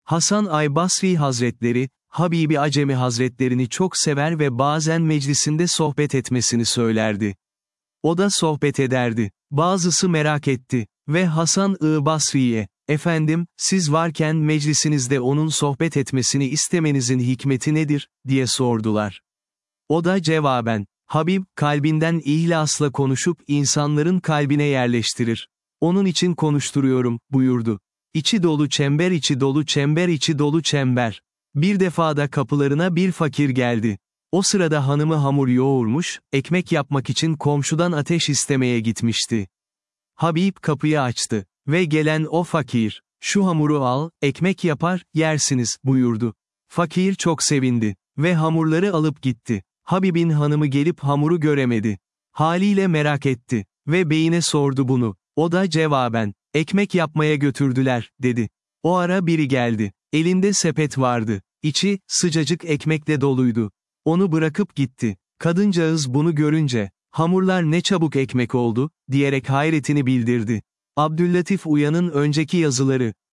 Hasan Aybasri Hazretleri, Habibi Acemi Hazretlerini çok sever ve bazen meclisinde sohbet etmesini söylerdi. O da sohbet ederdi. Bazısı merak etti ve Hasan-ı Basri'ye, "Efendim, siz varken meclisinizde onun sohbet etmesini istemenizin hikmeti nedir?" diye sordular. O da cevaben, "Habib, kalbinden ihlasla konuşup insanların kalbine yerleştirir. Onun için konuşturuyorum," buyurdu. İçi dolu çember, içi dolu çember, içi dolu çember. Bir defada kapılarına bir fakir geldi. O sırada hanımı hamur yoğurmuş, ekmek yapmak için komşudan ateş istemeye gitmişti. Habib kapıyı açtı ve gelen o fakir, "Şu hamuru al, ekmek yapar, yersiniz," buyurdu. Fakir çok sevindi ve hamurları alıp gitti. Habib'in hanımı gelip hamuru göremedi. Haliyle merak etti ve beyine sordu bunu. O da cevaben, "Ekmek yapmaya götürdüler," dedi. O ara biri geldi. Elinde sepet vardı. İçi, sıcacık ekmekle doluydu. Onu bırakıp gitti. Kadıncağız bunu görünce, "Hamurlar ne çabuk ekmek oldu," diyerek hayretini bildirdi. Abdüllatif Uyan'ın önceki yazıları.